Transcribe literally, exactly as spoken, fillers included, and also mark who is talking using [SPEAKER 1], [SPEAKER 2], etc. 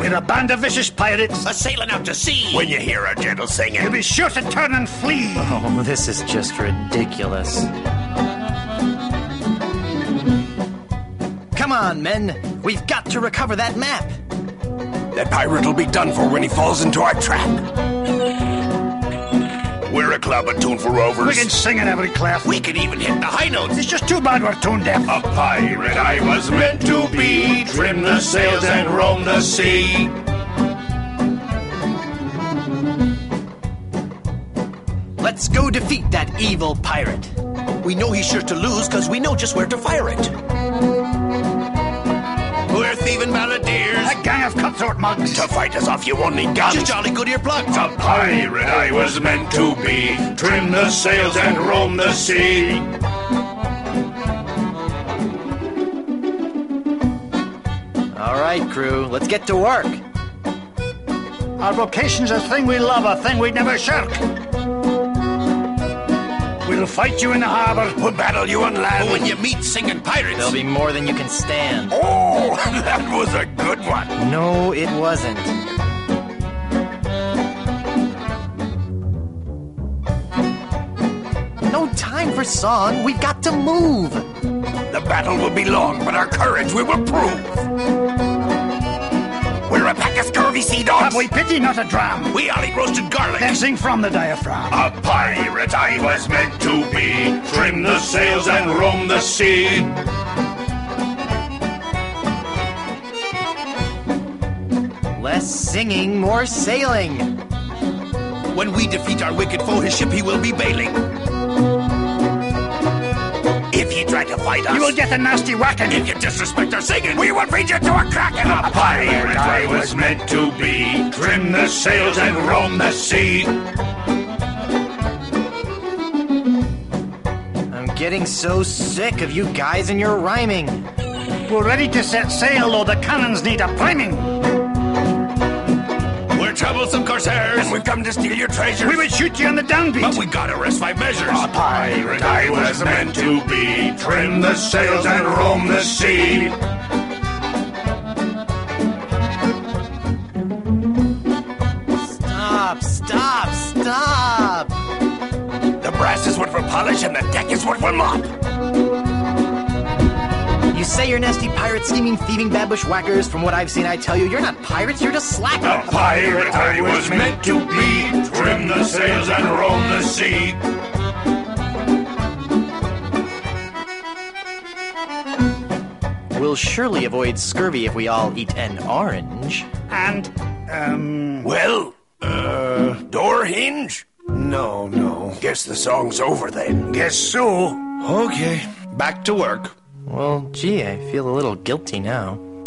[SPEAKER 1] We're a band of vicious pirates.
[SPEAKER 2] A sailing out to sea.
[SPEAKER 3] When you hear our gentle singing,
[SPEAKER 1] You'll be sure to turn and flee.
[SPEAKER 4] Oh, this is just ridiculous. Come on, men. We've got to recover that map.
[SPEAKER 3] that pirate will be done for when he falls into our trap. We're a club attuned for rovers.
[SPEAKER 1] We can sing in every clef.
[SPEAKER 2] We can even hit the high notes.
[SPEAKER 1] It's just too bad we're tone deaf.
[SPEAKER 3] A pirate I was meant to be, trim the sails and roam the sea.
[SPEAKER 4] Let's go defeat that evil pirate.
[SPEAKER 2] We know he's sure to lose because we know just where to fire it. We're thieving balladeers.
[SPEAKER 1] A gang of cutthroat mugs.
[SPEAKER 3] To fight us off, you only guns.
[SPEAKER 2] Just jolly good ear plugs.
[SPEAKER 3] A pirate I was meant to be, trim the sails and roam the sea.
[SPEAKER 4] All right, crew, let's get to work.
[SPEAKER 1] Our vocation's a thing we love, a thing we'd never shirk. We'll fight you in the harbor.
[SPEAKER 3] We'll battle you on land.
[SPEAKER 2] But when you meet singing pirates,
[SPEAKER 4] There'll be more than you can stand.
[SPEAKER 3] Oh, that was a good one.
[SPEAKER 4] No, it wasn't. No time for song. We've got to move.
[SPEAKER 3] The battle will be long, but our courage we will prove. We're a pack of scurvy sea dogs.
[SPEAKER 1] Have we pity, not a dram?
[SPEAKER 2] we all eat roasted garlic.
[SPEAKER 1] Then sing from the diaphragm.
[SPEAKER 3] A pirate I was meant to be, trim the sails and roam the sea.
[SPEAKER 4] Less singing, more sailing.
[SPEAKER 2] When we defeat our wicked foe, his ship he will be bailing.
[SPEAKER 3] If you try to fight us,
[SPEAKER 1] You will get a nasty whacking.
[SPEAKER 2] If you disrespect our singing,
[SPEAKER 3] we will feed you to a kraken. A pirate I was meant to be, trim the sails and roam the sea.
[SPEAKER 4] I'm getting so sick of you guys and your rhyming.
[SPEAKER 1] We're ready to set sail, though the cannons need a priming.
[SPEAKER 2] we're troublesome corsairs.
[SPEAKER 3] And we've come to steal your treasures.
[SPEAKER 1] We would shoot you on the downbeat.
[SPEAKER 2] But we gotta rest five measures.
[SPEAKER 3] A pirate I was meant to be, trim the sails and roam the sea.
[SPEAKER 4] Stop, stop, stop.
[SPEAKER 3] The brass is what for polish and the deck is what for mop.
[SPEAKER 4] You say you're nasty pirates, scheming, thieving, bad bushwhackers. From what I've seen, I tell you, you're not pirates, you're just
[SPEAKER 3] A
[SPEAKER 4] slackers.
[SPEAKER 3] pirate I was meant to be, trim the sails and roam the sea.
[SPEAKER 4] We'll surely avoid scurvy if we all eat an orange.
[SPEAKER 1] And, um...
[SPEAKER 3] Well, uh, door hinge? No, no. Guess the song's over then.
[SPEAKER 1] Guess so.
[SPEAKER 2] Okay, back to work.
[SPEAKER 4] Well, gee, I feel a little guilty now.